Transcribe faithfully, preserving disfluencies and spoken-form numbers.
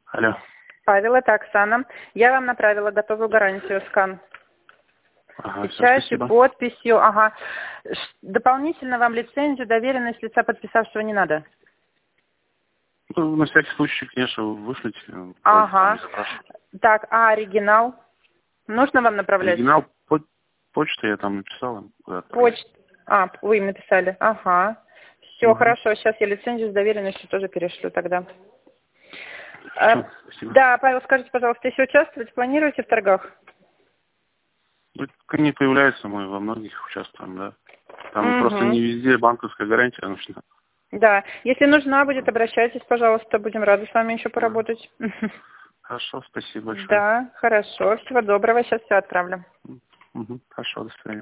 Алло. Павел, это Оксана. Я вам направила готовую гарантию, скан. Ага, всё, Печатью, спасибо. подписью, ага. Ш- Дополнительно вам лицензию, доверенность лица подписавшего не надо. Ну, на всякий случай, конечно, вышлите. Вроде там Ага. не спрашивают. Так, а оригинал? Нужно вам направлять? Оригинал по почты я там написал им, куда отправлять. Почт. А, вы им написали. Ага. Все, Угу. хорошо. Сейчас я лицензию с доверенностью тоже перешлю тогда. А, Хорошо, спасибо. да, Павел, скажите, пожалуйста, еще участвовать планируете в торгах? Ну, как не появляется, мы во многих участвуем, да. Там просто Угу. не везде банковская гарантия нужна. Да. Если нужна будет, обращайтесь, пожалуйста. Будем рады с вами еще Да. поработать. Хорошо, спасибо большое. Да, хорошо. Всего доброго. Сейчас все отправлю. Угу. Хорошо, до свидания.